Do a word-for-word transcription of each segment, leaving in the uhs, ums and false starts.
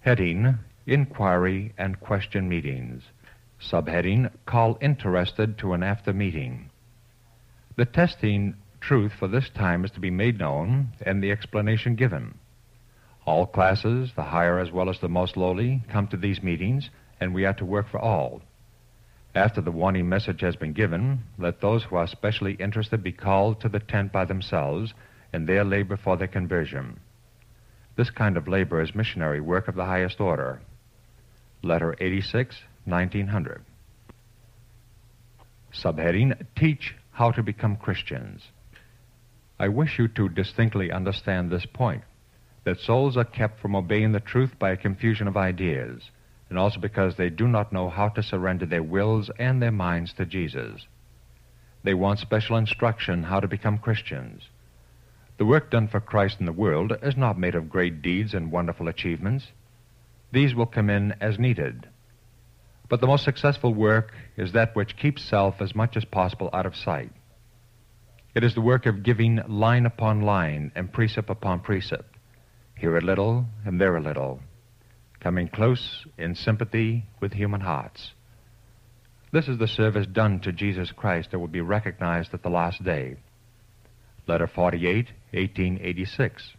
Heading: Inquiry and Question Meetings. Subheading: Call interested to an after meeting. The testing truth for this time is to be made known and the explanation given. All classes, the higher as well as the most lowly, come to these meetings, and we are to work for all. After the warning message has been given, let those who are specially interested be called to the tent by themselves and there labor for their conversion. This kind of labor is missionary work of the highest order. Letter eighty-six, nineteen hundred. Subheading: Teach how to become Christians. I wish you to distinctly understand this point, that souls are kept from obeying the truth by a confusion of ideas, and also because they do not know how to surrender their wills and their minds to Jesus. They want special instruction how to become Christians. The work done for Christ in the world is not made of great deeds and wonderful achievements. These will come in as needed. But the most successful work is that which keeps self as much as possible out of sight. It is the work of giving line upon line and precept upon precept, here a little and there a little, coming close in sympathy with human hearts. This is the service done to Jesus Christ that will be recognized at the last day. Letter forty-eight, eighteen eighty-six.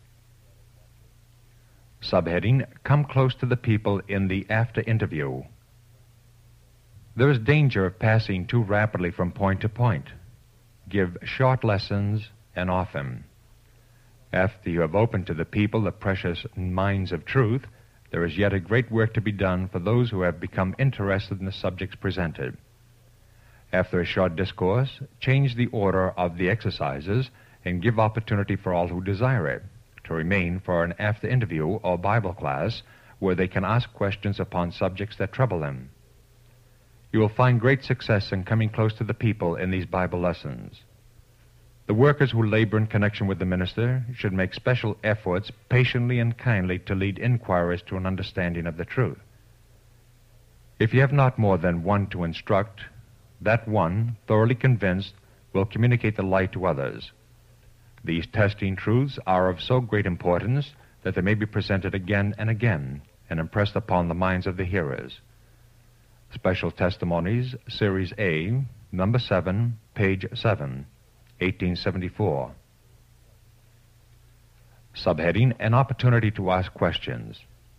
Subheading: Come close to the people in the after interview. There is danger of passing too rapidly from point to point. Give short lessons and often. After you have opened to the people the precious mines of truth, there is yet a great work to be done for those who have become interested in the subjects presented. After a short discourse, change the order of the exercises and give opportunity for all who desire it to remain for an after interview or Bible class where they can ask questions upon subjects that trouble them. You will find great success in coming close to the people in these Bible lessons. The workers who labor in connection with the minister should make special efforts patiently and kindly to lead inquirers to an understanding of the truth. If you have not more than one to instruct, that one, thoroughly convinced, will communicate the light to others. These testing truths are of so great importance that they may be presented again and again and impressed upon the minds of the hearers. Special Testimonies, Series A, Number seven, Page seven, eighteen seventy-four. Subheading: An opportunity to ask questions.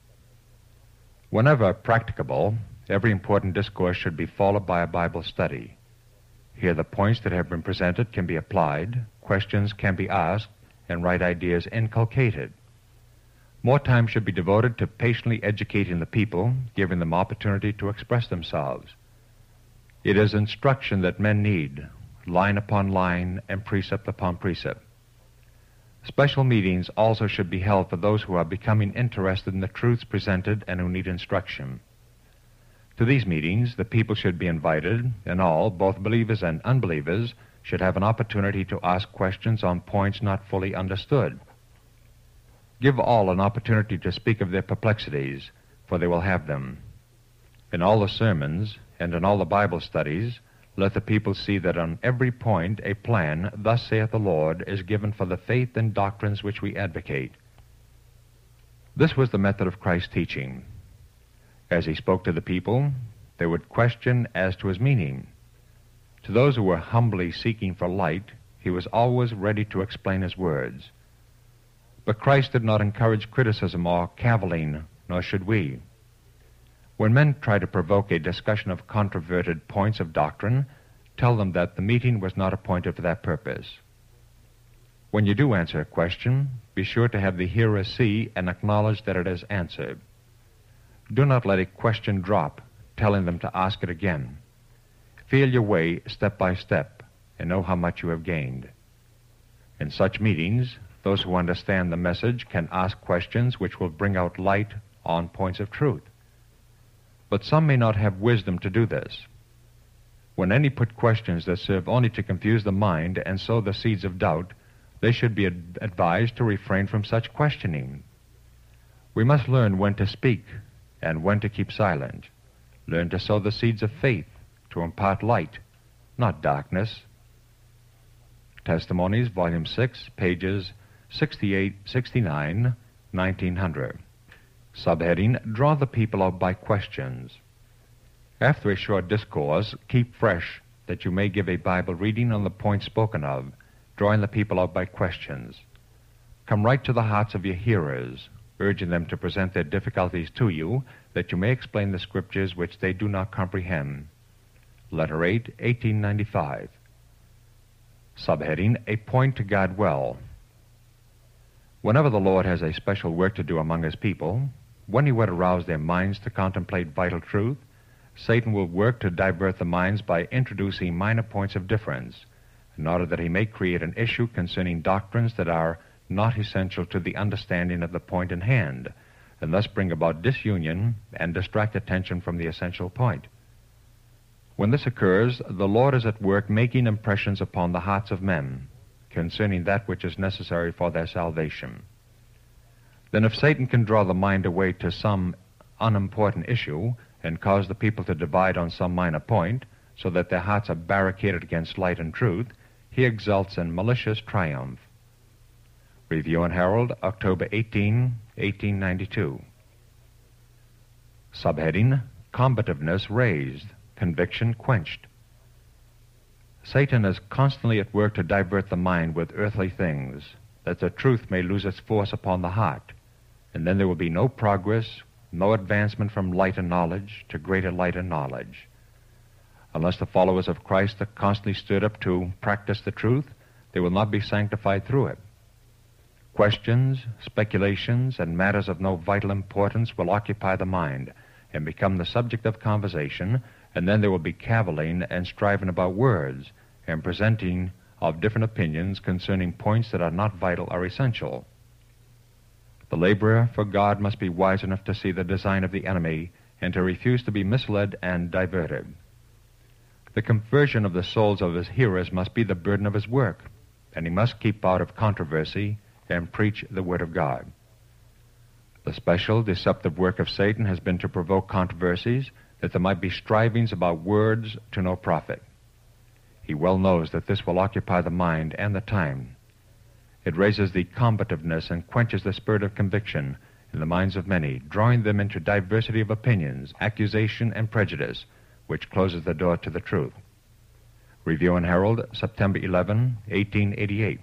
Whenever practicable, every important discourse should be followed by a Bible study. Here the points that have been presented can be applied, questions can be asked, and right ideas inculcated. More time should be devoted to patiently educating the people, giving them opportunity to express themselves. It is instruction that men need, line upon line and precept upon precept. Special meetings also should be held for those who are becoming interested in the truths presented and who need instruction. To these meetings, the people should be invited, and all, both believers and unbelievers, should have an opportunity to ask questions on points not fully understood. Give all an opportunity to speak of their perplexities, for they will have them. In all the sermons and in all the Bible studies, let the people see that on every point a plan, thus saith the Lord, is given for the faith and doctrines which we advocate. This was the method of Christ's teaching. As he spoke to the people, they would question as to his meaning. To those who were humbly seeking for light, he was always ready to explain his words. But Christ did not encourage criticism or cavilling, nor should we. When men try to provoke a discussion of controverted points of doctrine, tell them that the meeting was not appointed for that purpose. When you do answer a question, be sure to have the hearer see and acknowledge that it is answered. Do not let a question drop, telling them to ask it again. Feel your way step by step and know how much you have gained. In such meetings, those who understand the message can ask questions which will bring out light on points of truth. But some may not have wisdom to do this. When any put questions that serve only to confuse the mind and sow the seeds of doubt, they should be ad- advised to refrain from such questioning. We must learn when to speak and when to keep silent. Learn to sow the seeds of faith, to impart light, not darkness. Testimonies, Volume six, pages sixty-eight, sixty-nine, nineteen hundred. Subheading, Draw the People Out by Questions. After a short discourse, keep fresh, that you may give a Bible reading on the point spoken of, drawing the people out by questions. Come right to the hearts of your hearers, urging them to present their difficulties to you, that you may explain the Scriptures which they do not comprehend. Letter eight, eighteen ninety-five. Subheading, A Point to Guard Well. Whenever the Lord has a special work to do among His people, when He would arouse their minds to contemplate vital truth, Satan will work to divert the minds by introducing minor points of difference, in order that he may create an issue concerning doctrines that are not essential to the understanding of the point in hand, and thus bring about disunion and distract attention from the essential point. When this occurs, the Lord is at work making impressions upon the hearts of men concerning that which is necessary for their salvation. Then if Satan can draw the mind away to some unimportant issue and cause the people to divide on some minor point, so that their hearts are barricaded against light and truth, he exults in malicious triumph. Review and Herald, October eighteenth, eighteen ninety-two. Subheading, Combativeness Raised, Conviction Quenched. Satan is constantly at work to divert the mind with earthly things, that the truth may lose its force upon the heart, and then there will be no progress, no advancement from light and knowledge to greater light and knowledge. Unless the followers of Christ are constantly stood up to practice the truth, they will not be sanctified through it. Questions, speculations, and matters of no vital importance will occupy the mind and become the subject of conversation, and then there will be cavilling and striving about words and presenting of different opinions concerning points that are not vital or essential. The laborer for God must be wise enough to see the design of the enemy and to refuse to be misled and diverted. The conversion of the souls of his hearers must be the burden of his work, and he must keep out of controversy and preach the Word of God. The special, deceptive work of Satan has been to provoke controversies, that there might be strivings about words to no profit. He well knows that this will occupy the mind and the time. It raises the combativeness and quenches the spirit of conviction in the minds of many, drawing them into diversity of opinions, accusation, and prejudice, which closes the door to the truth. Review and Herald, September eleventh, eighteen eighty-eight.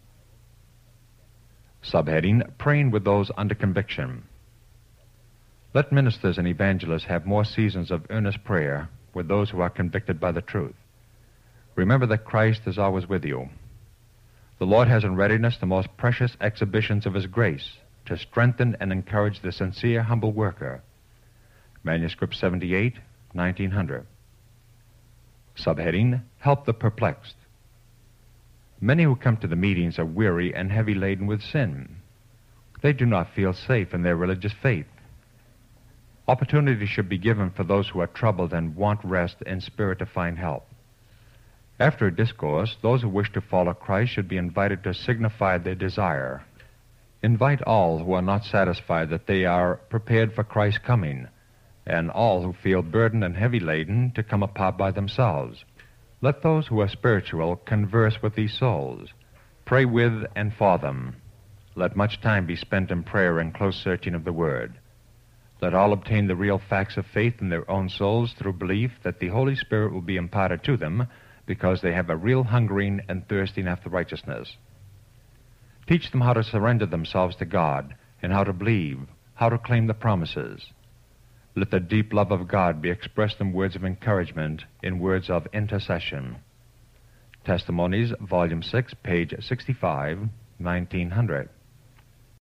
Subheading, Praying with Those Under Conviction. Let ministers and evangelists have more seasons of earnest prayer with those who are convicted by the truth. Remember that Christ is always with you. The Lord has in readiness the most precious exhibitions of His grace to strengthen and encourage the sincere, humble worker. Manuscript seventy-eight, nineteen hundred. Subheading, Help the Perplexed. Many who come to the meetings are weary and heavy laden with sin. They do not feel safe in their religious faith. Opportunity should be given for those who are troubled and want rest in spirit to find help. After a discourse, those who wish to follow Christ should be invited to signify their desire. Invite all who are not satisfied that they are prepared for Christ's coming, and all who feel burdened and heavy laden to come apart by themselves. Let those who are spiritual converse with these souls. Pray with and for them. Let much time be spent in prayer and close searching of the Word. Let all obtain the real facts of faith in their own souls through belief that the Holy Spirit will be imparted to them, because they have a real hungering and thirsting after righteousness. Teach them how to surrender themselves to God, and how to believe, how to claim the promises. Let the deep love of God be expressed in words of encouragement, in words of intercession. Testimonies, Volume six, page sixty-five, nineteen hundred.